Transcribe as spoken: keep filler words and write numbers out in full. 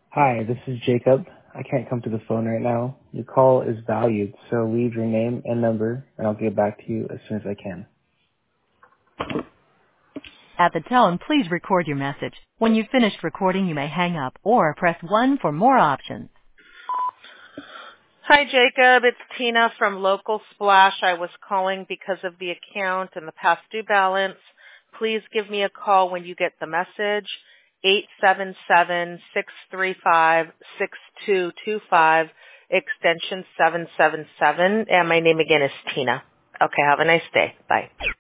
Hi, this is Jacob. I can't come to the phone right now. Your call is valued, so leave your name and number, and I'll get back to you as soon as I can. At the tone, please record your message. When you've finished recording, you may hang up or press one for more options. Hi, Jacob. It's Tina from Local Splash. I was calling because of the account and the past due balance. Please give me a call when you get the message, eight seven seven, six three five, six two two five, extension seven seven seven. And my name again is Tina. Okay, have a nice day. Bye.